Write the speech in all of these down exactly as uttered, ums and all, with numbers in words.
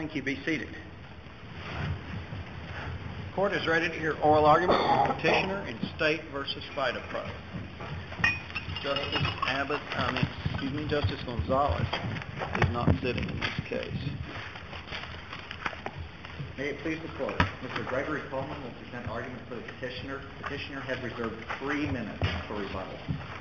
Thank you. Be seated. Court is ready to hear oral argument for petitioner in State versus Vitapro. Justice Abbott, I mean, excuse me, Justice Gonzalez is not sitting in this case. May it please the court, Mister Gregory Coleman will present argument for the petitioner. Petitioner has reserved three minutes for rebuttal.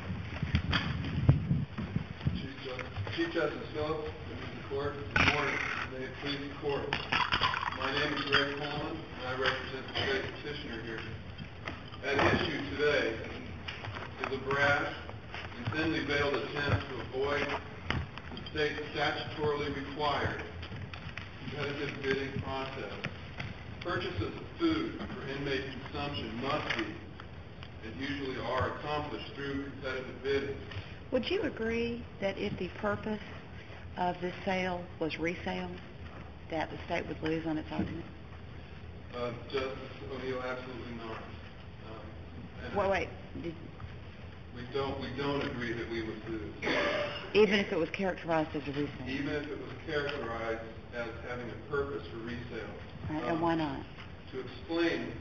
Chief Justice, Chief Justice Phillips, members of the court, good morning. May it please the court. My name is Greg Coleman, and I represent the state petitioner here. At issue today is a brash and thinly veiled attempt to avoid the state's statutorily required competitive bidding process. Purchases of food for inmate consumption must be, and usually are, accomplished through competitive bidding. Would you agree that if the purpose of this sale was resale, that the state would lose on its argument? Uh, Justice O'Neill, absolutely not. Um, wait, wait. Did, we don't we don't agree that we would lose. Even if it was characterized as a resale? Even if it was characterized as having a purpose for resale. Right, um, and why not? To explain,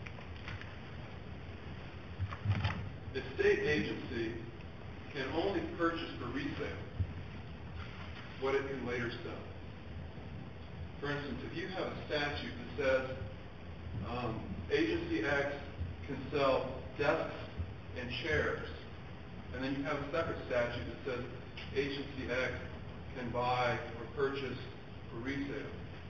the state agency can only purchase for resale what it can later sell. For instance, if you have a statute that says um, Agency X can sell desks and chairs, and then you have a separate statute that says Agency X can buy or purchase for resale,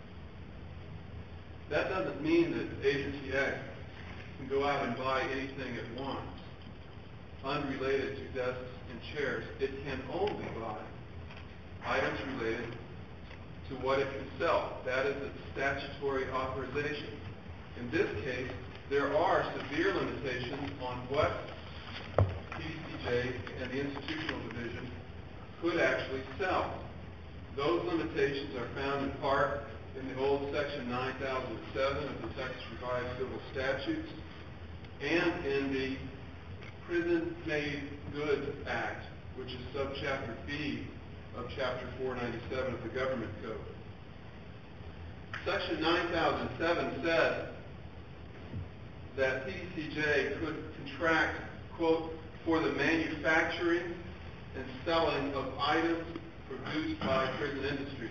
that doesn't mean that Agency X can go out and buy anything it wants unrelated to desks and chairs. It can only buy items related to what it can sell. That is its statutory authorization. In this case, there are severe limitations on what P D C J and the institutional division could actually sell. Those limitations are found in part in the old Section nine thousand seven of the Texas Revised Civil Statutes and in the Prison-Made Goods Act, which is subchapter B of Chapter four ninety-seven of the Government Code. Section nine thousand seven says that P D C J could contract, quote, for the manufacturing and selling of items produced by prison industries.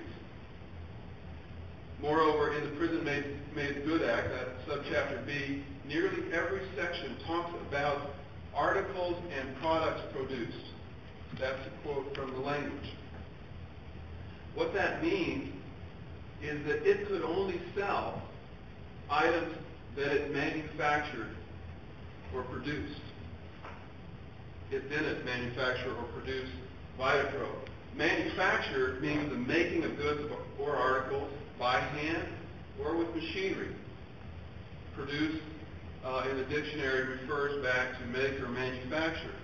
Moreover, in the Prison-Made Made Good Act, that subchapter B, nearly every section talks about articles and products produced. That's a quote from the language. What that means is that it could only sell items that it manufactured or produced. It didn't manufacture or produce Vitapro. Manufacture means the making of goods or articles by hand or with machinery. Produce uh, in the dictionary refers back to make or manufacture.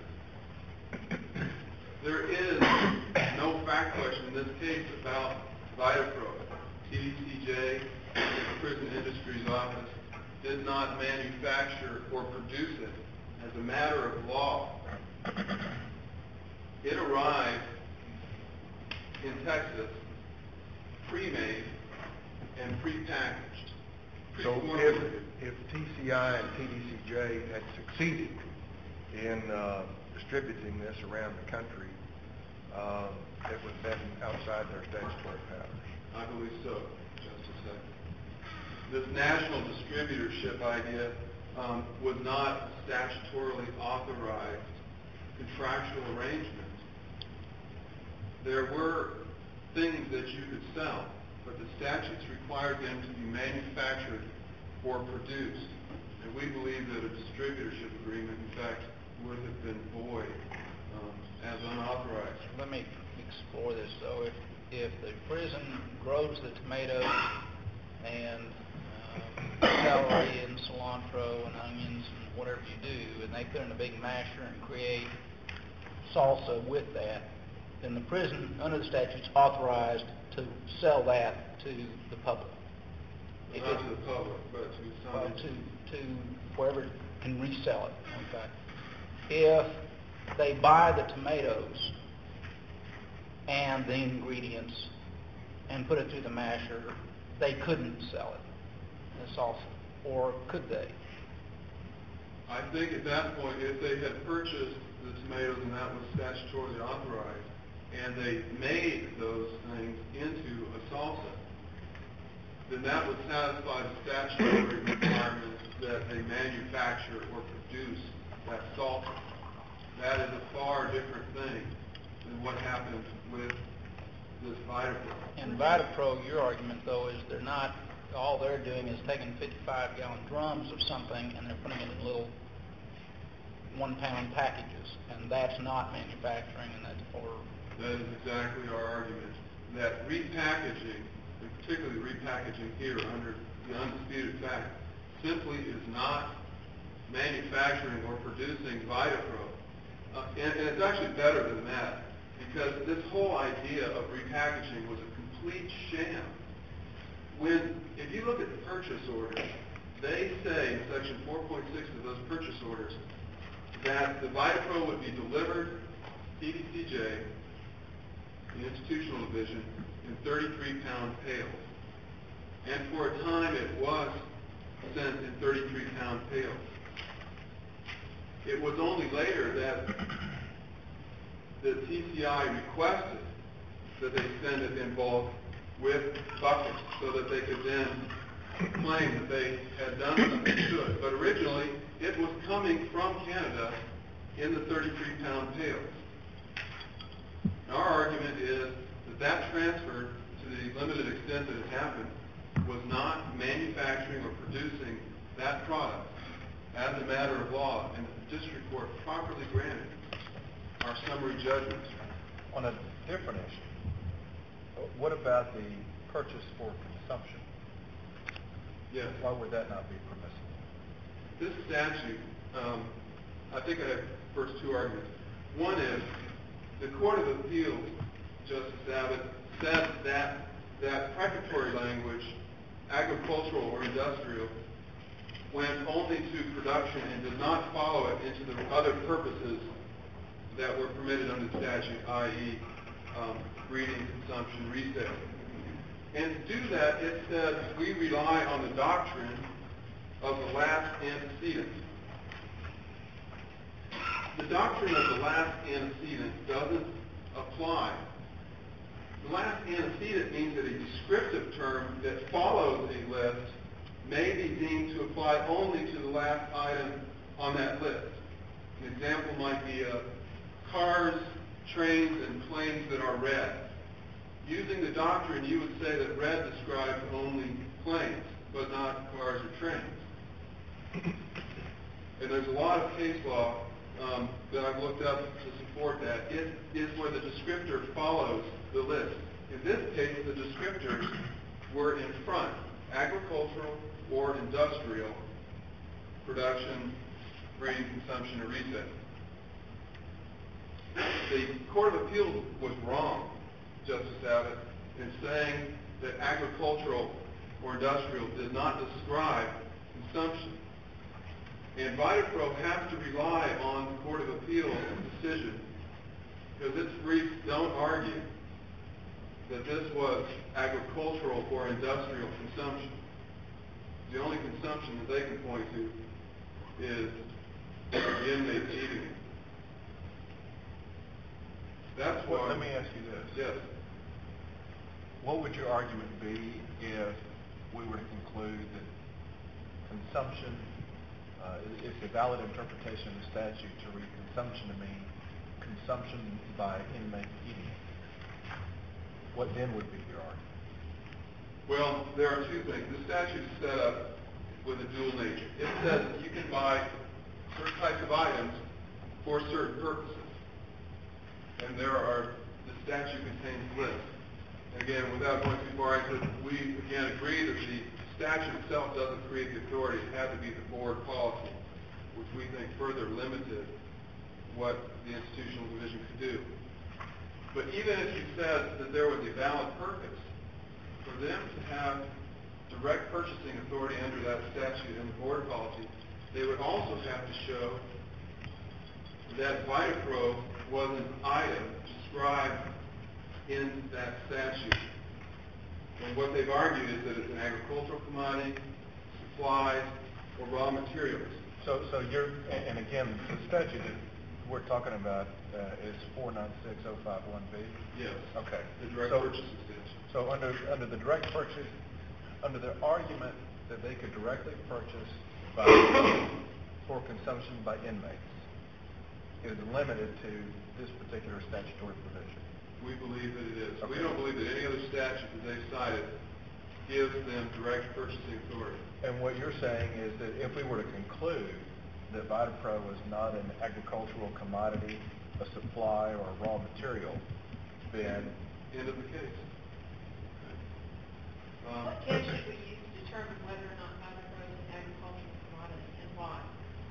There is no fact question in this case about Vitapro. P D C J, the Prison Industries Office, did not manufacture or produce it as a matter of law. It arrived in Texas pre-made and pre-packaged. So if, if T C I and P D C J had succeeded in uh, distributing this around the country, uh, it would have been outside their statutory powers. I believe so, Justice Secretary. This national distributorship idea um, was not a statutorily authorized contractual arrangement. There were things that you could sell, but the statutes required them to be manufactured or produced. And we believe that a distributorship agreement, in fact, would have been void um, as unauthorized. Let me explore this. So if, if the prison grows the tomatoes and uh, celery and cilantro and onions and whatever you do, and they put in a big masher and create salsa with that, then the prison, under the statutes, authorized to sell that to the public. Well, not to the public, but to some... Well, to, to whoever can resell it. Okay. If they buy the tomatoes and the ingredients and put it through the masher they couldn't sell it, the salsa, or could they? I think at that point, if they had purchased the tomatoes and that was statutorily authorized, and they made those things into a salsa, then that would satisfy the statutory requirement that they manufacture or produce that salsa. That is a far different thing than what happened with this VitaPro. In VitaPro, your argument though is they're not, all they're doing is taking fifty-five gallon drums of something and they're putting it in little one pound packages, and that's not manufacturing, and that's, or... That is exactly our argument, that repackaging, and particularly repackaging here under the undisputed fact, simply is not manufacturing or producing VitaPro. Uh, and, and it's actually better than that, because this whole idea of repackaging was a complete sham. When, if you look at the purchase orders, they say in section four point six of those purchase orders that the VitaPro would be delivered P D C J, the institutional division, in thirty-three pound pails. And for a time it was sent in thirty-three pound pails. It was only later that the T C I requested that they send it in bulk with buckets so that they could then claim that they had done something good. But originally, it was coming from Canada in the thirty-three pound pails. And our argument is that that transfer, to the limited extent that it happened, was not manufacturing or producing that product as a matter of law, and the district court properly granted our summary judgment. On a different issue, what about the purchase for consumption? Yes. Why would that not be permissible? This statute, um, I think I have first two arguments. One is the Court of Appeals, Justice Abbott, said that that preparatory language, agricultural or industrial, went only to production and did not follow it into the other purposes that were permitted under the statute, that is, um, breeding, consumption, resale. And to do that, it said we rely on the doctrine of the last antecedent. The doctrine of the last antecedent doesn't apply. The last antecedent means that a descriptive term that follows a list may be deemed to apply only to the last item on that list. An example might be uh, cars, trains, and planes that are red. Using the doctrine, you would say that red describes only planes, but not cars or trains. And there's a lot of case law um, that I've looked up to support that. It is where the descriptor follows the list. In this case, the descriptors were in front, agricultural or industrial production, breeding, consumption, or resale. The Court of Appeals was wrong, Justice Abbott, in saying that agricultural or industrial did not describe consumption. And VitaPro has to rely on the Court of Appeals' decision, because its briefs don't argue that this was agricultural or industrial consumption. The only consumption that they can point to is the inmates eating it. That's why... Well, let me ask you this. Yes. What would your argument be if we were to conclude that consumption, uh, it's a valid interpretation of the statute to read consumption to mean consumption by inmates eating it? What then would be your argument? Well, there are two things. The statute is set up with a dual nature. It says that you can buy certain types of items for certain purposes. And there are, the statute contains lists. Again, without going too far into it, we again agree that the statute itself doesn't create the authority. It had to be the board policy, which we think further limited what the institutional division could do. But even if you said that there was a valid purpose for them to have direct purchasing authority under that statute and the board policy, they would also have to show that VitaPro was an item described in that statute. And what they've argued is that it's an agricultural commodity, supplies, or raw materials. So, so you're, and and again, the statute that we're talking about uh, is four nine six oh five one B? Yes. Okay. The direct So- purchase extension. So under, under the direct purchase, under the argument that they could directly purchase by, for consumption by inmates, is limited to this particular statutory provision. We believe that it is. We Okay. don't believe that any other statute that they've cited gives them direct purchasing authority. And what you're saying is that if we were to conclude that Vitapro was not an agricultural commodity, a supply, or a raw material, then End of the case. Um, What test should we use to determine whether or not Vitapro is an agricultural commodity and why?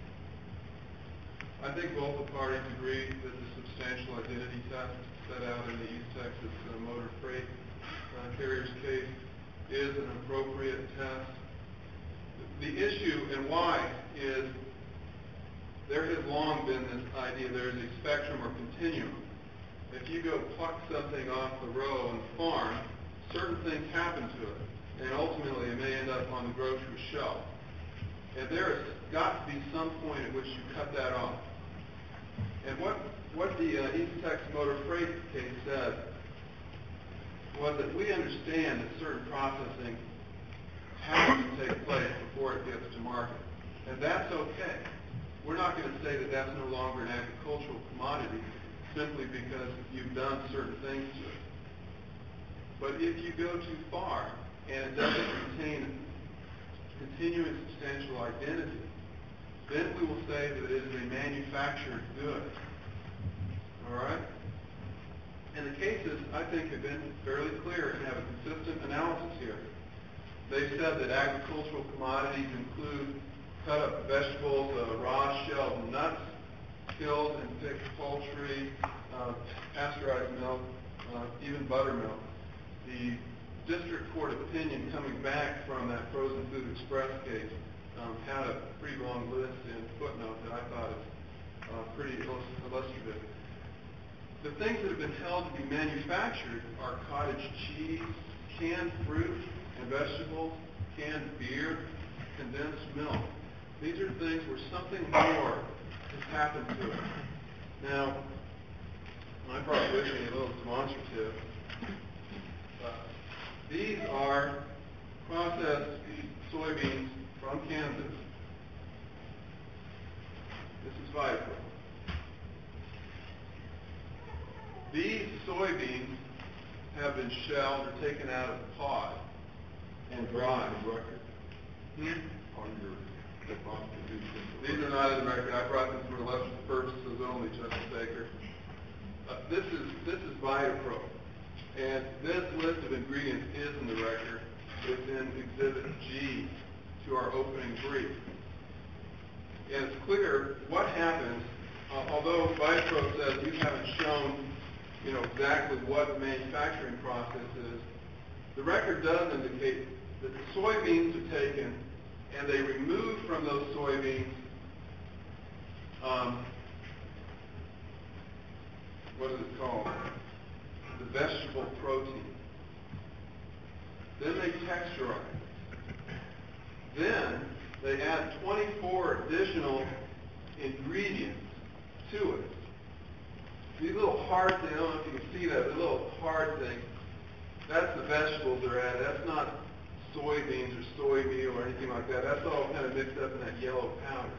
I think both the parties agree that the substantial identity test set out in the East Texas uh, Motor Freight uh, Carriers case is an appropriate test. The issue and why is there has long been this idea there's a spectrum or continuum. If you go pluck something off the row and farm, certain things happen to it, and ultimately it may end up on the grocery shelf. And there has got to be some point at which you cut that off. And what, what the uh, East Texas Motor Freight case said was that we understand that certain processing has to take place before it gets to market. And that's okay. We're not going to say that that's no longer an agricultural commodity simply because you've done certain things to it. But if you go too far and it doesn't contain continuing substantial identity, then we will say that it is a manufactured good. All right? And the cases, I think, have been fairly clear and have a consistent analysis here. They've said that agricultural commodities include cut up vegetables, uh, raw shelled nuts, killed and picked poultry, uh, pasteurized milk, uh, even buttermilk. The district court opinion coming back from that Frozen Food Express case um, had a pretty long list and footnote that I thought is uh, pretty illustrative. The things that have been held to be manufactured are cottage cheese, canned fruit and vegetables, canned beer, condensed milk. These are things where something more has happened to it. Now, I brought with me a little demonstrative. Uh, these are processed soybeans from Kansas. This is Vitapro. These soybeans have been shelled or taken out of the pod and dried. Hmm? These are not in the record. I brought them for election purposes only, Justice Baker. Uh, this is this is Vitapro, and this list of ingredients is in the record. It's in Exhibit G to our opening brief, and it's clear what happens. Uh, although Vitapro says you haven't shown, you know, exactly what the manufacturing process is, the record does indicate that the soybeans are taken and they remove from those soybeans um, what is it called? The vegetable protein. Then they texturize it. Then they add twenty-four additional ingredients to it. These little hard things, I don't know if you can see that, the little hard thing, that's the vegetables they're added. That's not soybeans or soy meal or anything like that. That's all kind of mixed up in that yellow powder.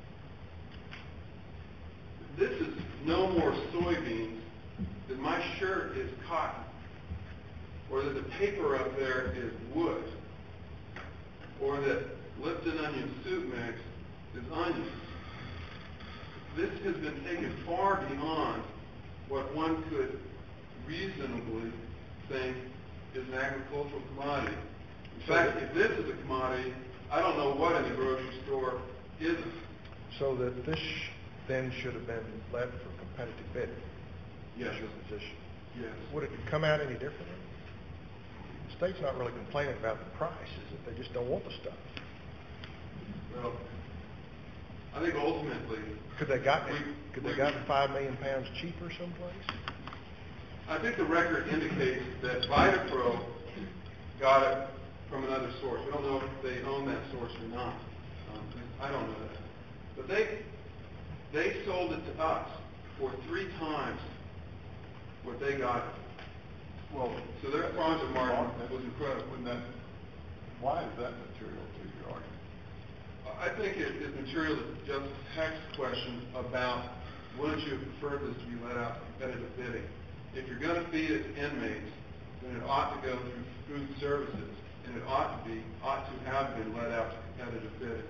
This is no more soybeans than my shirt is cotton, or that the paper up there is wood, or that Lipton onion soup mix is onions. This has been taken far beyond what one could reasonably think is an agricultural commodity. In fact, if this is a commodity, I don't know what in the grocery store isn't. So that this then should have been left for competitive bidding? Yes. Is your position? Yes. Would it come out any differently? The state's not really complaining about the price, is it? They just don't want the stuff. Well, I think ultimately, Could they got, We- could they we- gotten five million pounds cheaper someplace? I think the record indicates that Vitapro got it from another source. We don't know if they own that source or not. Um, I don't know that. But they, they sold it to us for three times what they got it. Well, So their profit margin was incredible. Wouldn't that, why is that material to your argument? I think it is material to Justice Heck's question about wouldn't you have preferred this to be let out to competitive bidding? If you're going to feed it to inmates, then it ought to go through food services, and it ought to be, ought to have been let out to competitive bidding.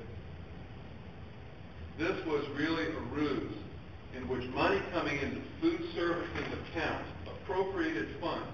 This was really a ruse in which money coming into food services account, appropriated funds,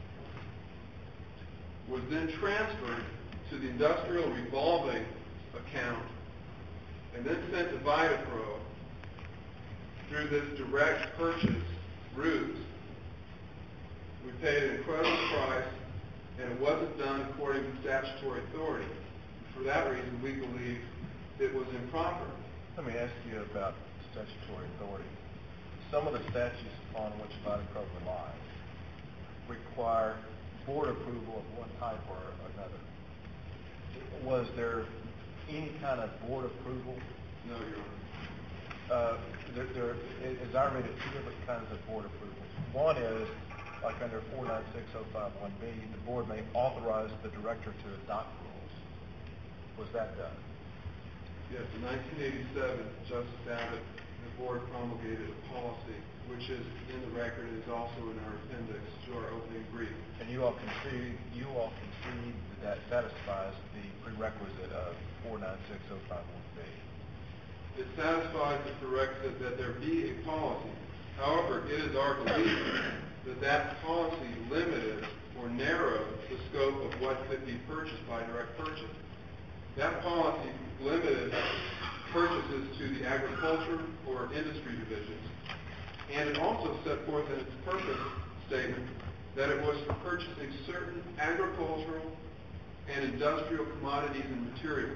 was then transferred to the industrial revolving account and then sent to Vitapro through this direct purchase ruse. We paid an incredible price, and it wasn't done according to statutory authority. For that reason, we believe it was improper. Let me ask you about statutory authority. Some of the statutes upon which Vitapro relies require board approval of one type or another. Was there any kind of board approval? No, Your Honor. Uh, there, there, as I read it, two different kinds of board approvals. One is, like under four nine six oh five one B, the board may authorize the director to adopt rules. Was that done? Yes, in nineteen eighty-seven, Justice Abbott, the board promulgated a policy, which is in the record and is also in our appendix to our opening brief. And you all concede, you all concede that that satisfies the prerequisite of four nine six oh five one B. It satisfies the prerequisite that there be a policy. However, it is our belief that that policy limited or narrowed the scope of what could be purchased by direct purchase. That policy limited purchases to the agriculture or industry divisions, and it also set forth in its purpose statement that it was for purchasing certain agricultural and industrial commodities and materials,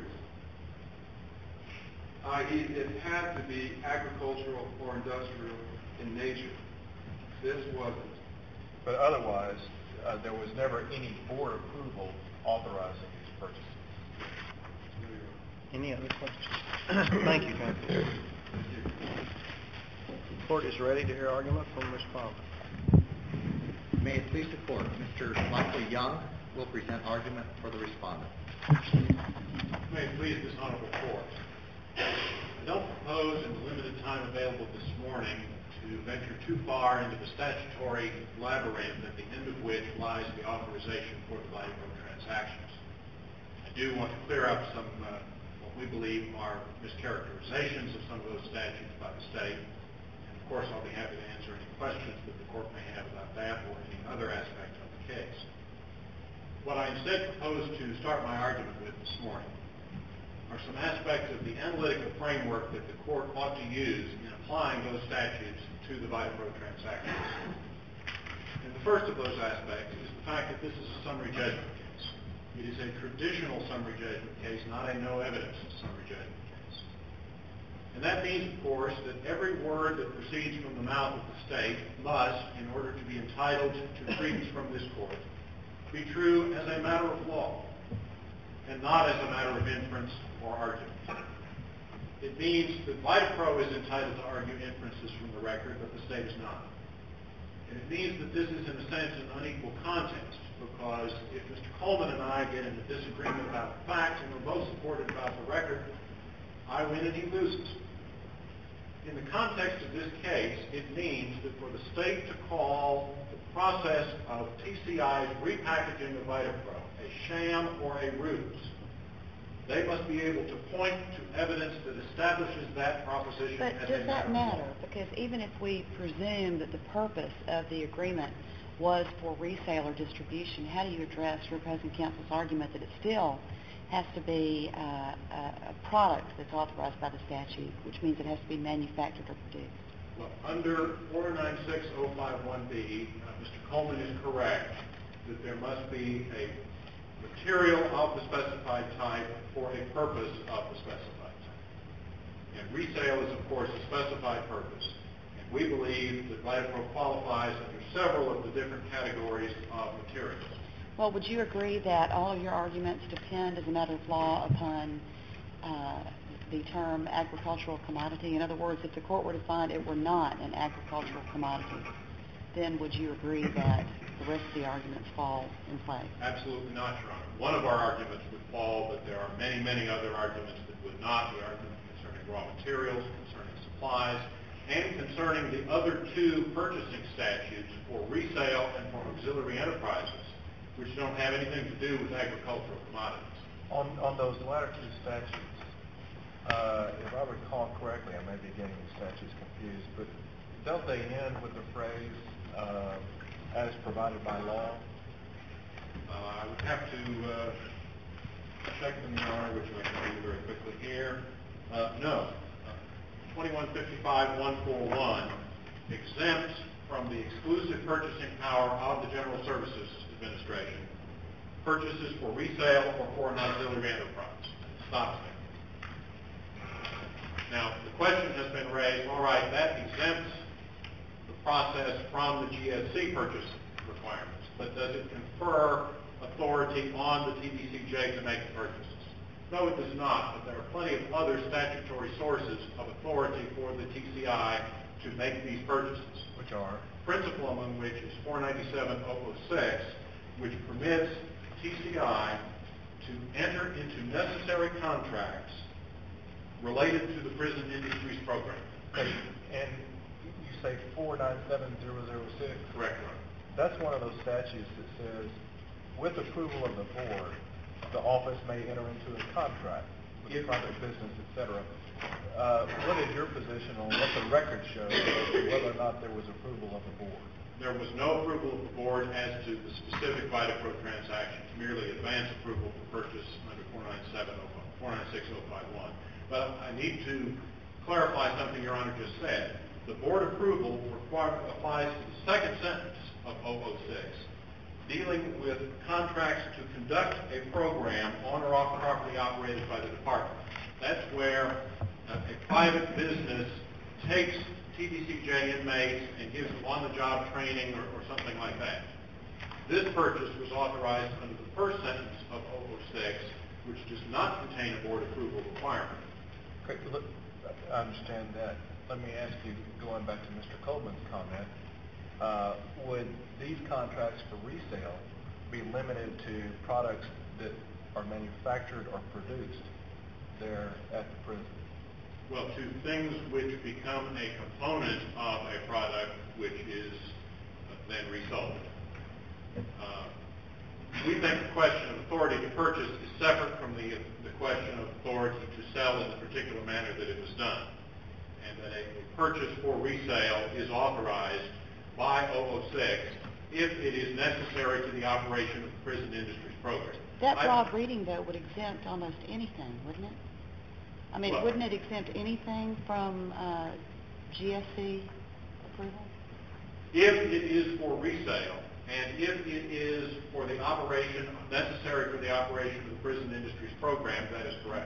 that is it had to be agricultural or industrial in nature. This wasn't. But otherwise, uh, there was never any board approval authorizing these purchases. Any other questions? Thank you, counsel. Court is ready to hear argument from Miz Palmer. May it please the court, Mister Michael Young will present argument for the respondent. May it please this honorable court. I don't propose in the limited time available this morning to venture too far into the statutory labyrinth at the end of which lies the authorization for the Vitapro transactions. I do want to clear up some uh, what we believe are mischaracterizations of some of those statutes by the state. And of course, I'll be happy to answer any questions that the court may have about that or any other aspect of the case. What I instead propose to start my argument with this morning are some aspects of the analytical framework that the court ought to use in applying those statutes to the Vitapro transactions. And the first of those aspects is the fact that this is a summary judgment case. It is a traditional summary judgment case, not a no evidence summary judgment case. And that means, of course, that every word that proceeds from the mouth of the state must, in order to be entitled to credence from this court, be true as a matter of law and not as a matter of inference or argument. It means that Vitapro is entitled to argue inferences from the record, but the state is not. And it means that this is, in a sense, an unequal contest, because if Mister Coleman and I get into disagreement about the facts and we're both supported about the record, I win and he loses. In the context of this case, it means that for the state to call the process of T C I's repackaging of Vitapro a sham or a ruse, they must be able to point to evidence that establishes that proposition But as does a that matter of matter? law. Because even if we presume that the purpose of the agreement was for resale or distribution, how do you address your opposing counsel's argument that it still has to be uh, a, a product that's authorized by the statute, which means it has to be manufactured or produced? Well, under four nine six oh five one B, uh, Mister Coleman is correct that there must be a material of the specified type for a purpose of the specified type. And resale is, of course, a specified purpose. And we believe that Vitapro qualifies under several of the different categories of materials. Well, would you agree that all of your arguments depend, as a matter of law, upon uh, the term agricultural commodity? In other words, if the court were to find it were not an agricultural commodity, then would you agree that the rest of the arguments fall in play? Absolutely not, Your Honor. One of our arguments would fall, but there are many, many other arguments that would not. The argument concerning raw materials, concerning supplies, and concerning the other two purchasing statutes for resale and for auxiliary enterprises, which don't have anything to do with agricultural commodities. On, on those latter two statutes, uh, if I recall correctly, I may be getting the statutes confused, but don't they end with the phrase, uh, as provided by law? Uh, I would have to uh, check them, Your Honor, which I can do very quickly here. Uh, no. Uh, twenty-one fifty-five one forty-one exempts from the exclusive purchasing power of the General Services Administration purchases for resale or for an auxiliary enterprise. It stops there. Now, the question has been raised, all right, that exempts the process from the G S C purchase requirements, but does it confer authority on the T D C J to make the purchases? No, it does not, but there are plenty of other statutory sources of authority for the T C I to make these purchases. Which are? Principal among which is four ninety-seven oh oh six, which permits T C I to enter into necessary contracts related to the prison industries program. Okay, and you say four nine seven zero zero six? Correct, Your Honor. That's one of those statutes that says, with approval of the board, the office may enter into a contract with If- private business, et cetera. Uh, what is your position on what the record shows, as to whether or not there was approval of the board? There was no approval of the board as to the specific Vitapro transactions, merely advance approval for purchase under four ninety-six oh five one. But I need to clarify something Your Honor just said. The board approval require, applies to the second sentence of oh oh six, dealing with contracts to conduct a program on or off property operated by the department. That's where uh, a private business takes T D C J inmates and gives them on-the-job training or, or something like that. This purchase was authorized under the first sentence of oh oh six, which does not contain a board approval requirement. Okay, look, I understand that. Let me ask you, going back to Mister Coleman's comment, uh, would these contracts for resale be limited to products that are manufactured or produced there at the prison? Well, to things which become a component of a product which is uh, then resold. Uh, we think the question of authority to purchase is separate from the, the question of authority to sell in the particular manner that it was done. And that a purchase for resale is authorized by oh oh six if it is necessary to the operation of the prison industries program. That I- broad reading, though, would exempt almost anything, wouldn't it? I mean, Well- wouldn't it exempt anything from uh, G S C approval? If it is for resale, and if it is for the operation, necessary for the operation of the prison industries program, that is correct.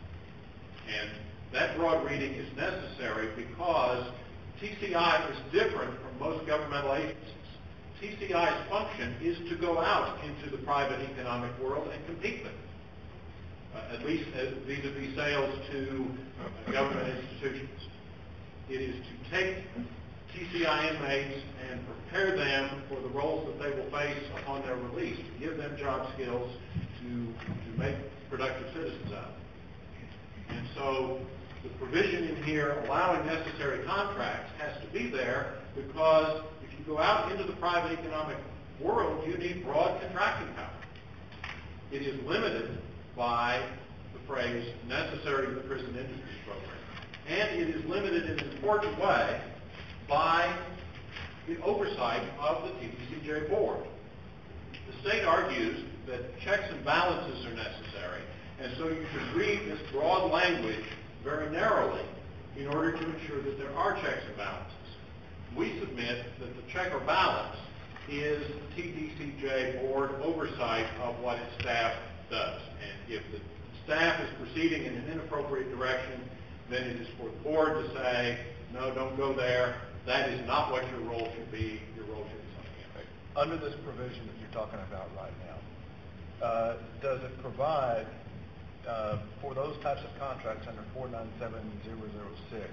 And that broad reading is necessary because T C I is different from most governmental agencies. T C I's function is to go out into the private economic world and compete with it. Uh, at least as vis-a-vis sales to uh, government institutions. It is to take T C I inmates and prepare them for the roles that they will face upon their release, to give them job skills, to, to make productive citizens out of them. And so the provision in here allowing necessary contracts has to be there because if you go out into the private economic world, you need broad contracting power. It is limited by the phrase necessary to the prison industries program. And it is limited in an important way by the oversight of the T D C J board. The state argues that checks and balances are necessary, and so you should read this broad language very narrowly in order to ensure that there are checks and balances. We submit that the check or balance is the T D C J board oversight of what its staff does. And if the staff is proceeding in an inappropriate direction, then it is for the board to say, no, don't go there. That is not what your role should be. Your role should be something else. under this provision that you're talking about right now, uh, does it provide uh, for those types of contracts under four nine seven zero zero six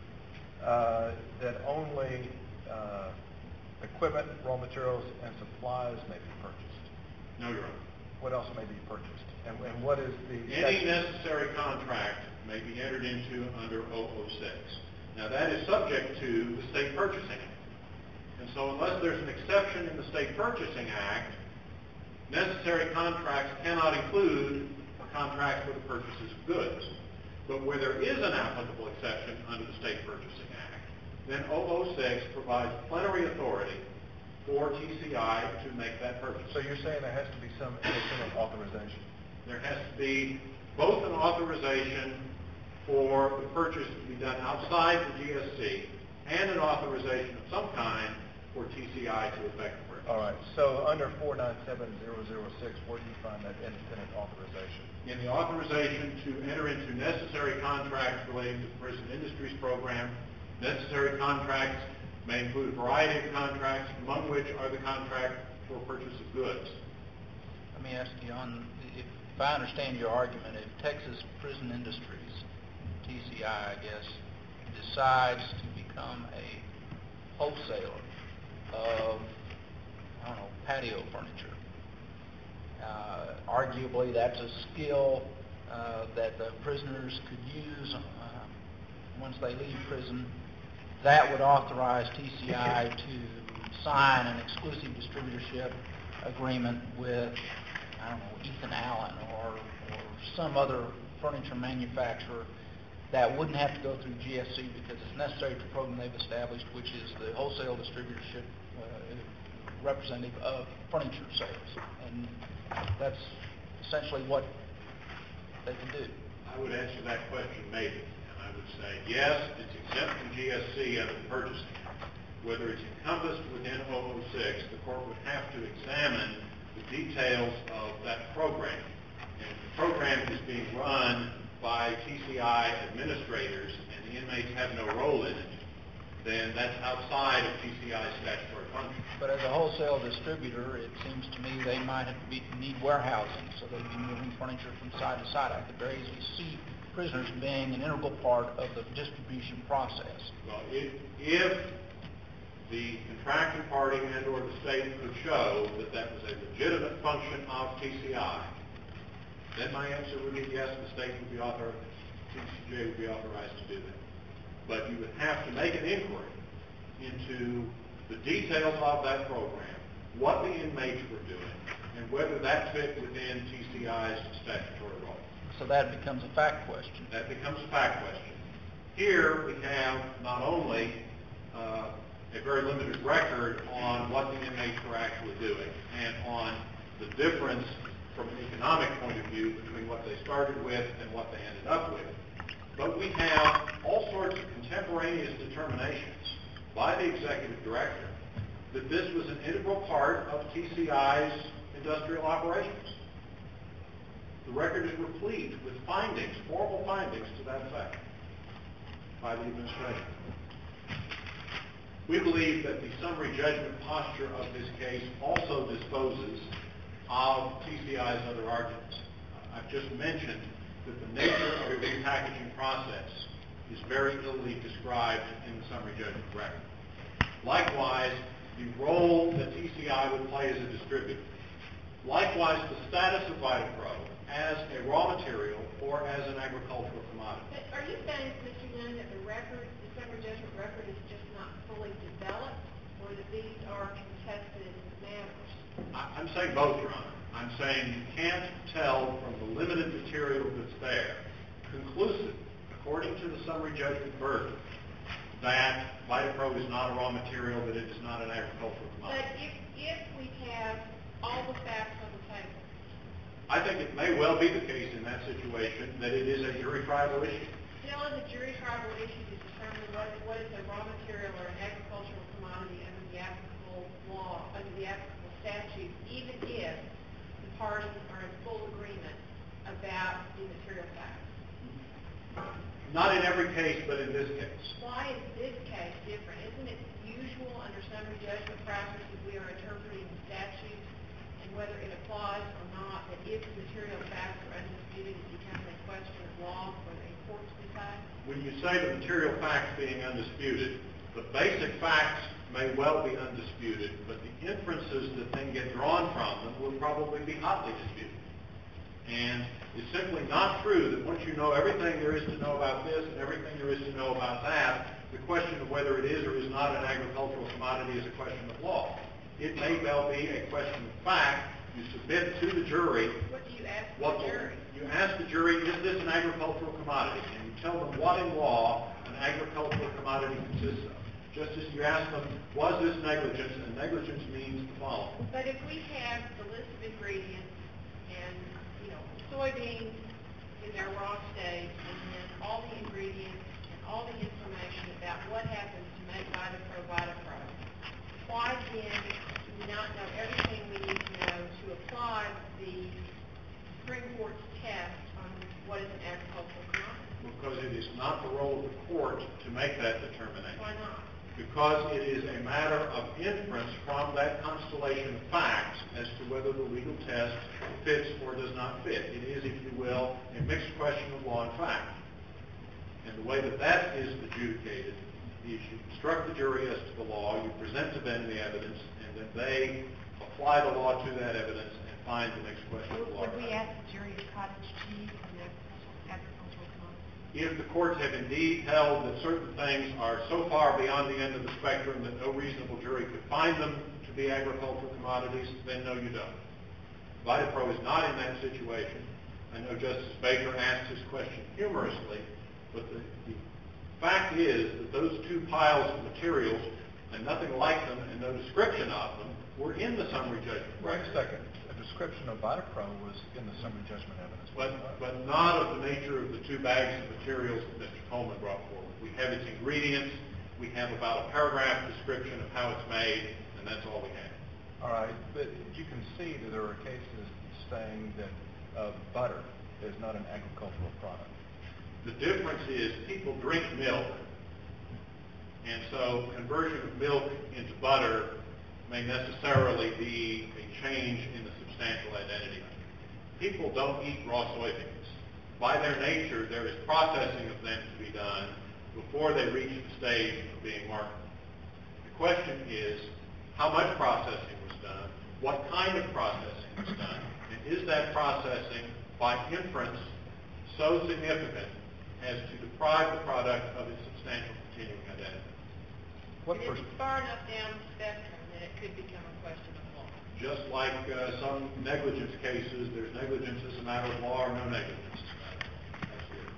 uh, that only uh, equipment, raw materials, and supplies may be purchased? No, Your Honor. What else may be purchased? And, and what is the... Any necessary contract may be entered into under oh oh six. Now, that is subject to the State Purchasing Act. And so unless there's an exception in the State Purchasing Act, necessary contracts cannot include contracts for the purchases of goods. But where there is an applicable exception under the State Purchasing Act, then oh oh six provides plenary authority for T C I to make that purchase. So you're saying there has to be some independent authorization? There has to be both an authorization for the purchase to be done outside the G S C and an authorization of some kind for T C I to effect the purchase. All right. So under four nine seven zero zero six, where do you find that independent authorization? In the authorization to enter into necessary contracts relating to the prison industries program, necessary contracts may include a variety of contracts, among which are the contract for purchase of goods. Let me ask you on, if, if I understand your argument, if Texas Prison Industries, T C I, I guess, decides to become a wholesaler of, I don't know, patio furniture, uh, arguably that's a skill uh, that the prisoners could use uh, once they leave prison. That would authorize T C I to sign an exclusive distributorship agreement with, I don't know, Ethan Allen or, or some other furniture manufacturer that wouldn't have to go through G S C because it's necessary to the program they've established, which is the wholesale distributorship uh, representative of furniture sales. And that's essentially what they can do. I would answer that question maybe. I would say, yes, it's exempt from G S C under the purchasing act. Whether it's encompassed within oh oh six, the court would have to examine the details of that program. And if the program is being run by T C I administrators and the inmates have no role in it, then that's outside of T C I's statutory function. But as a wholesale distributor, it seems to me they might have to be, need warehousing, so they'd be moving furniture from side to side. I could very easily see prisoners being an integral part of the distribution process. Well, if, if the contracting party and or the state could show that that was a legitimate function of T C I, then my answer would be yes, the state would be authorized, T C J would be authorized to do that. But you would have to make an inquiry into the details of that program, what the inmates were doing, and whether that fit within T C I's statutory role. So that becomes a fact question. That becomes a fact question. Here we have not only uh, a very limited record on what the inmates were actually doing and on the difference from an economic point of view between what they started with and what they ended up with, but we have all sorts of contemporaneous determinations by the executive director that this was an integral part of T C I's industrial operations. The record is replete with findings, formal findings to that effect by the administration. We believe that the summary judgment posture of this case also disposes of T C I's other arguments. Uh, I've just mentioned that the nature of the repackaging process is very illy described in the summary judgment record. Likewise, the role that T C I would play as a distributor. Likewise, the status of Vitapro as a raw material or as an agricultural commodity. But are you saying, Mister Young, that the record, the summary judgment record is just not fully developed, or that these are contested matters? I- I'm saying both, Your Honor. I'm saying you can't tell from the limited material that's there, conclusive, according to the summary judgment verdict, that Vitapro is not a raw material, that it is not an agricultural commodity. But if, if we have all the facts on the table, I think it may well be the case in that situation that it is a jury triable issue. still is a jury tribal issue to determine what, what is a raw material or an agricultural commodity under the applicable law, under the applicable statute, even if the parties are in full agreement about the material facts. Not in every case, but in this case. Why is this case different? Isn't it usual under summary judgment practice that we are interpreting applies or not, that if material facts are undisputed, it becomes a question of law for the court to decide? When you say the material facts being undisputed, the basic facts may well be undisputed, but the inferences that then get drawn from them will probably be hotly disputed. And it's simply not true that once you know everything there is to know about this and everything there is to know about that, the question of whether it is or is not an agricultural commodity is a question of law. It may well be a question of fact. You submit to the jury. What do you ask what the jury? You ask the jury, is this an agricultural commodity? And you tell them what in law an agricultural commodity consists of. Just as you ask them, was this negligence? And negligence means the following. But if we have the list of ingredients and, you know, soybeans in their raw state, and then all the ingredients and all the information about what happens to make VitaPro VitaPro, why then do we not know everything we need to know to apply the Supreme Court's test on what is an agricultural commodity? Because it is not the role of the court to make that determination. Why not? Because it is a matter of inference from that constellation of facts as to whether the legal test fits or does not fit. It is, if you will, a mixed question of law and fact. And the way that that is adjudicated is you instruct the jury as to the law, you present to them the evidence, and then they apply the law to that evidence and find the mixed question of law. Would we ask the jury if cottage cheese is an agricultural commodity? If the courts have indeed held that certain things are so far beyond the end of the spectrum that no reasonable jury could find them to be agricultural commodities, then no, you don't. VitaPro is not in that situation. I know Justice Baker asked his question humorously, but the, the fact is that those two piles of materials, and nothing like them and no description of them, were in the summary judgment. Wait a second. A description of VitaPro was in the summary judgment evidence. But, but not of the nature of the two bags of materials that Mister Coleman brought forward. We have its ingredients, we have about a paragraph description of how it's made, and that's all we have. All right, but you can see that there are cases saying that uh, butter is not an agricultural product. The difference is people drink milk, and so conversion of milk into butter may necessarily be a change in the substantial identity. People don't eat raw soybeans. By their nature, there is processing of them to be done before they reach the stage of being marketed. The question is, how much processing was done, what kind of processing was done, and is that processing, by inference, so significant as to deprive the product of its substantial continuing identity? What If pers- it's far enough down the spectrum, then it could become a question of law. Just like uh, some negligence cases, there's negligence as a matter of law or no negligence as a matter of law. Absolutely.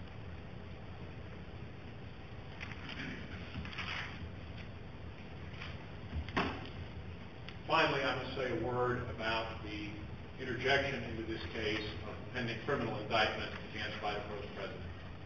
Finally, I must say a word about the interjection into this case of pending criminal indictment against VitaPro's president.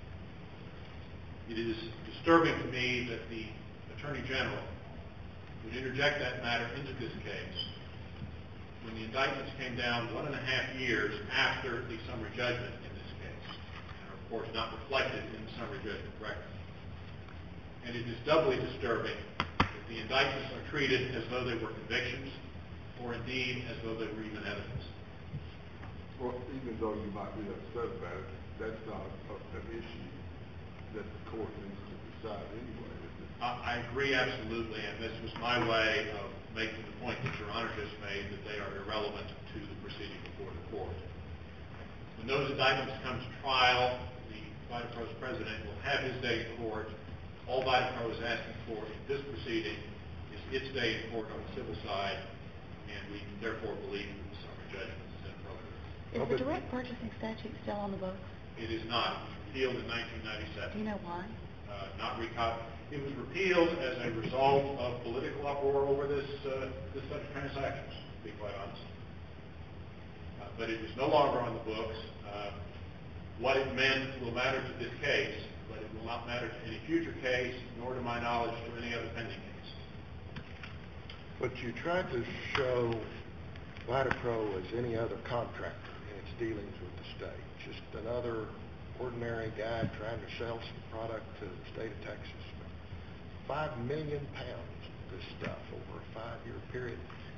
It is disturbing to me that the Attorney General would interject that matter into this case when the indictments came down one and a half years after the summary judgment in this case, and are of course not reflected in the summary judgment record. And it is doubly disturbing that the indictments are treated as though they were convictions, or indeed as though they were even evidence. Well, even though you might be upset about it, that's not a, an issue that the court needs to decide anyway, is it? I, I agree absolutely, and this was my way of making the point that Your Honor just made, that they are irrelevant to the proceeding before the court. When those indictments come to trial, the VitaPro's president will have his day in court. All VitaPro is asking for in this proceeding is its day in court on the civil side, and we therefore believe that the summary judgment is inappropriate. Is the direct purchasing statute still on the books? It is not. It was repealed in nineteen ninety-seven. Do you know why? Uh, not recog- It was repealed as a result of political uproar over this uh, this set of transactions, to be quite honest. Uh, but it is no longer on the books. Uh, what it meant will matter to this case, but it will not matter to any future case, nor to my knowledge to any other pending case. But you tried to show VitaPro as any other contractor in its dealings with the state, just another ordinary guy trying to sell some product to the state of Texas. Five million pounds of this stuff over a five-year period.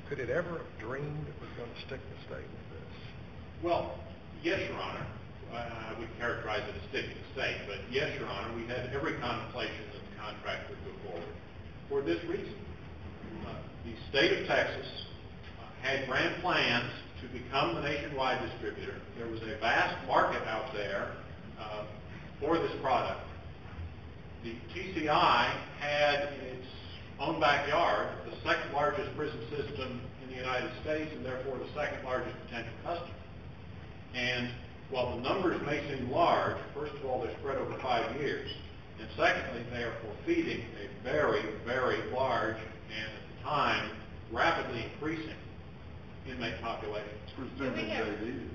could it ever have dreamed it was going to stick the state with this? Well, yes, Your Honor. Uh, I would characterize it as sticking the state, but yes, Your Honor, we had every contemplation that the contract would go forward for this reason. Uh, the state of Texas uh, had grand plans to become the nationwide distributor. There was a vast market out there uh, for this product. The T C I had in its own backyard the second largest prison system in the United States, and therefore the second largest potential customer. And while the numbers may seem large, first of all, they're spread over five years. And secondly, they are for feeding a very, very large and at the time rapidly increasing inmate population. Presuming have- they'd eat it.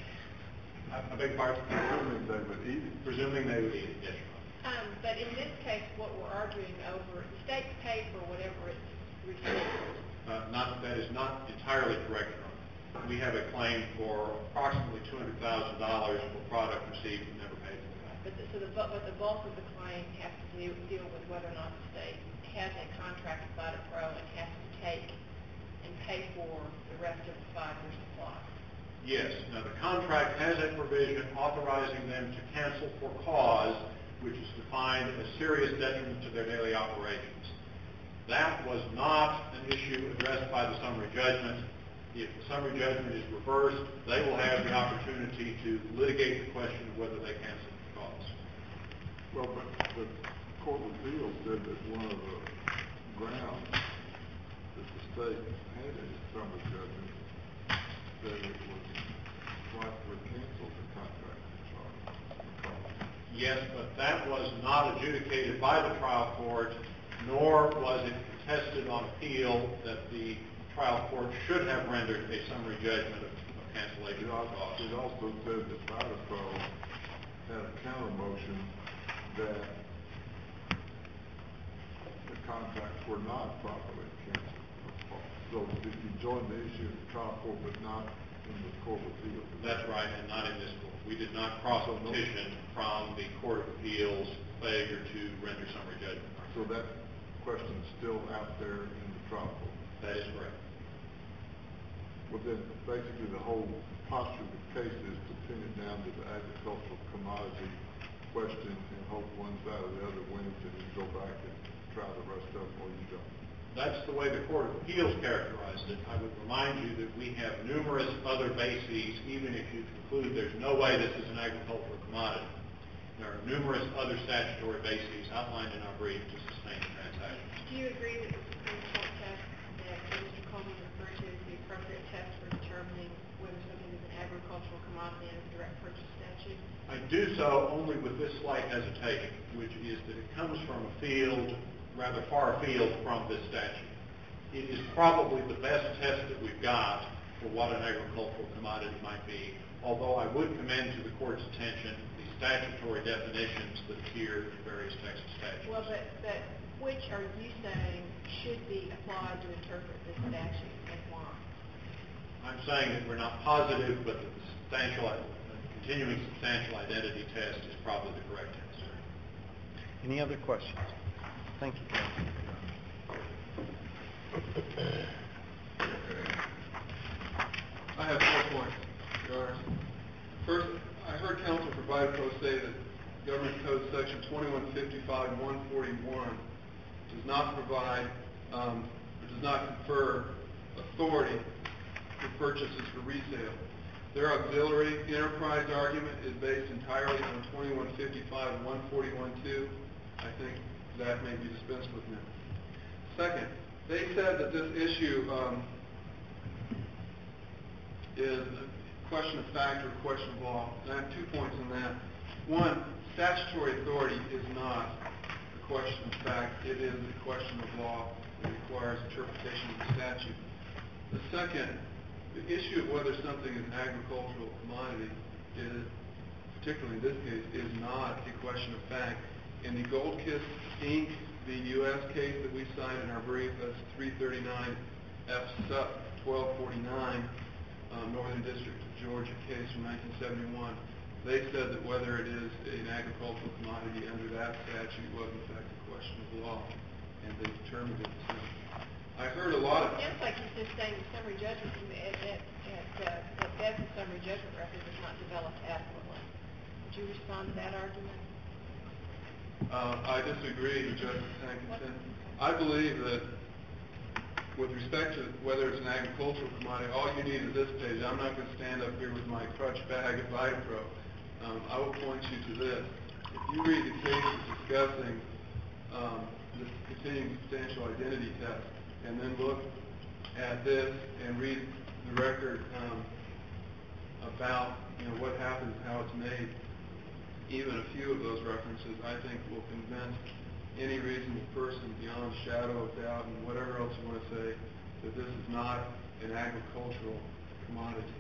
I, I beg your pardon? Presuming they would eat it. Presuming they would eat it, yes, Your Honor. Um, but in this case, what we're arguing over, the state's paid for whatever it's received. Uh, not, that is not entirely correct, Your Honor. We have a claim for approximately two hundred thousand dollars for product received and never paid for that. But the, so the, bu- but the bulk of the claim has to do, deal with whether or not the state has a contract with VitaPro and has to take and pay for the rest of the five-year supply. Yes. Now, the contract has a provision authorizing them to cancel for cause, which is defined as serious detriment to their daily operations. That was not an issue addressed by the summary judgment. If the summary judgment is reversed, they will have the opportunity to litigate the question of whether they cancel for cause. Well, but the Court of Appeals said that one of the grounds that the state had in its summary judgment that it was rightfully canceled the contract charge. Yes, but that was not adjudicated by the trial court, nor was it contested on appeal that the trial court should have rendered a summary judgment of, of cancellation It of also, cause. it also said that VitaPro had a counter motion that the contracts were not properly canceled. So if you joined the issue in the trial court, but not in the Court of Appeals. That's right, and not in this court. We did not cross a petition from the Court of Appeals failure to render summary judgment. So that question is still out there in the trial court. That is correct. Well, then, basically, the whole posture of the case is to pin it down to the agricultural commodity question and hope one side or the other wins and you go back and try the rest of them or you don't. That's the way the Court of Appeals characterized it. I would remind you that we have numerous other bases, even if you conclude there's no way this is an agricultural commodity. There are numerous other statutory bases outlined in our brief to sustain the transaction. Do you agree that the Supreme Court test that Mister Coleman referred to is the appropriate test for determining whether something is an agricultural commodity under the direct purchase statute? I do so only with this slight hesitation, which is that it comes from a field, rather far afield from this statute. It is probably the best test that we've got for what an agricultural commodity might be, although I would commend to the Court's attention the statutory definitions that appear in various Texas statutes. Well, but, but which are you saying should be applied to interpret this statute and why? I'm saying that we're not positive, but that the substantial, uh, continuing substantial identity test is probably the correct answer. Any other questions? Thank you. I have four points, Your Honors. First, I heard counsel for VitaPro say that Government Code Section twenty-one fifty-five one forty-one does not provide, um, or does not confer authority for purchases for resale. Their auxiliary enterprise argument is based entirely on twenty-one fifty-five one forty-one two. I think that may be dispensed with now. Second, they said that this issue um, is a question of fact or a question of law. And I have two points on that. One, statutory authority is not a question of fact. It is a question of law that requires interpretation of the statute. The second, the issue of whether something is an agricultural commodity is, particularly in this case, is not a question of fact. In the Goldkiss Incorporated v. U S case that we cite in our brief, that's three thirty-nine F Sup twelve forty-nine, um, Northern District of Georgia case from nineteen seventy-one, they said that whether it is an agricultural commodity under that statute was in fact a question of law, and they determined it. I heard a lot valid. It sounds like you're just saying the summary judgment, at, at, at, uh, that that's the summary judgment record was not developed adequately. Would you respond to that argument? Uh, I disagree with Justice Hankinson. I believe that with respect to whether it's an agricultural commodity, all you need is this page. I'm not going to stand up here with my crutch bag of Vitapro. Um, I will point you to this. If you read the cases discussing um, the continuing substantial identity test, and then look at this and read the record um, about you know what happens, how it's made, even a few of those references, I think will convince any reasonable person beyond a shadow of doubt and whatever else you want to say that this is not an agricultural commodity.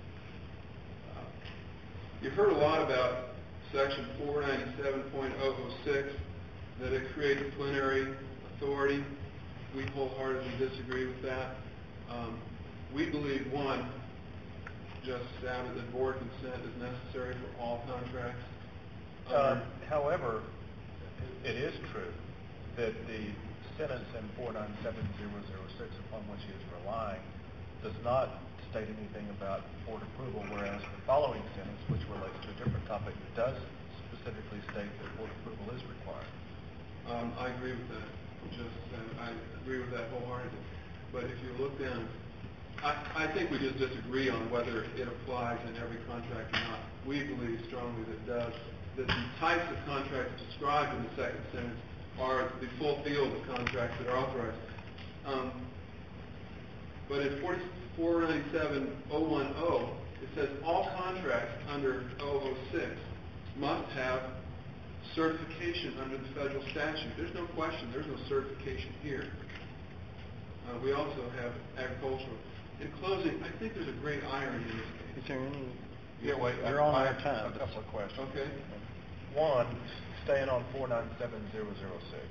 Uh, you've heard a lot about Section four ninety-seven point oh oh six, that it creates plenary authority. We wholeheartedly disagree with that. Um, we believe, one, Justice Abbott, that board consent is necessary for all contracts. Uh, however, it is true that the sentence in four ninety-seven point oh oh six upon which he is relying does not state anything about board approval, whereas the following sentence, which relates to a different topic, does specifically state that board approval is required. Um, I agree with that, Justice Abbott. I agree with that wholeheartedly. But if you look down, I, I think we just disagree on whether it applies in every contract or not. We believe strongly that it does. That the types of contracts described in the second sentence are the full field of contracts that are authorized. Um, but in four ninety-seven point oh ten, it says all contracts under oh oh six must have certification under the federal statute. There's no question, there's no certification here. Uh, we also have agricultural. In closing, I think there's a great irony in this case. Is there any? Yeah, wait, You're I- on I our have time. A couple of questions. Okay. One, staying on four ninety-seven point oh oh six.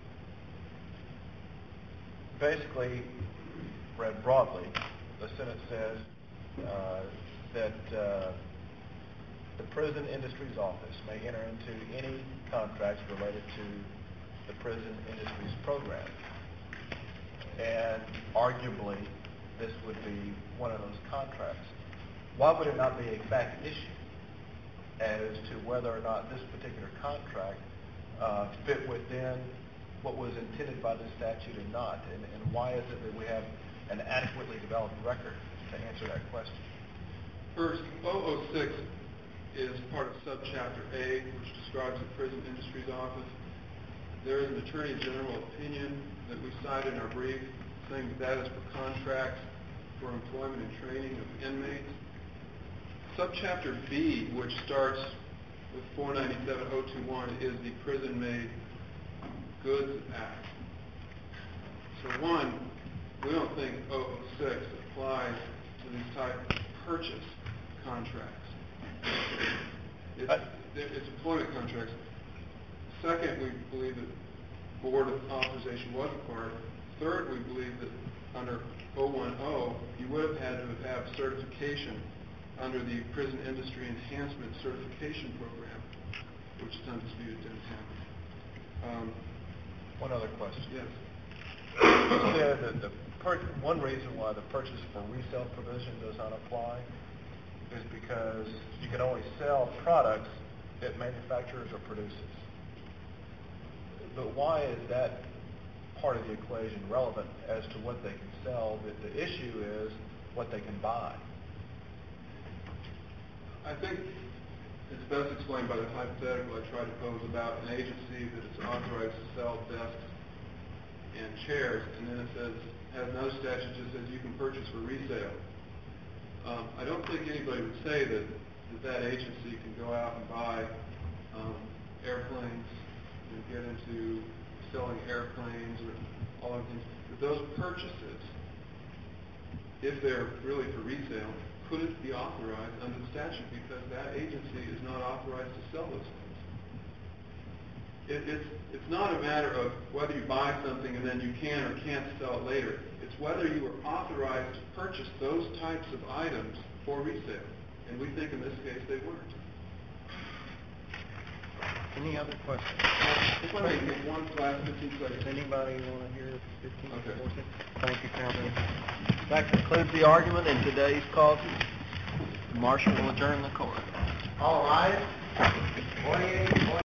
Basically, read broadly, the sentence says uh, that uh, the prison industries office may enter into any contracts related to the prison industries program. And arguably, this would be one of those contracts. Why would it not be a fact issue as to whether or not this particular contract uh, fit within what was intended by the statute or not? And, and why is it that we have an adequately developed record to answer that question? First, oh oh six is part of subchapter A, which describes the prison industries office. There is an Attorney General opinion that we cite in our brief saying that that is for contracts for employment and training of inmates. Subchapter B, which starts with four ninety-seven point oh two one, is the Prison Made Goods Act. So one, we don't think oh oh six applies to these type of purchase contracts. It's, it's employment contracts. Second, we believe that board authorization was required. Third, we believe that under oh ten, you would have had to have certification under the Prison Industry Enhancement Certification Program, which is undisputed didn't happen. Um, One other question. yes. You said that the per- one reason why the purchase for resale provision does not apply is because you can only sell products that manufacturers or produces. But why is that part of the equation relevant as to what they can sell? The, the issue is what they can buy. I think it's best explained by the hypothetical I tried to pose about an agency that is authorized to sell desks and chairs, and then it says, has no statute just says you can purchase for resale. Um, I don't think anybody would say that that, that agency can go out and buy um, airplanes and get into selling airplanes or all other things. But those purchases, if they're really for resale, couldn't be authorized under the statute because that agency is not authorized to sell those things. It, it's, it's not a matter of whether you buy something and then you can or can't sell it later. It's whether you are authorized to purchase those types of items for resale. And we think in this case they weren't. Any other questions? If I may make one last fifteen seconds. Does anybody want to hear fifteen Okay. more seconds? Thank you, Council. That concludes the argument in today's causes. Marshal will adjourn the court. All rise.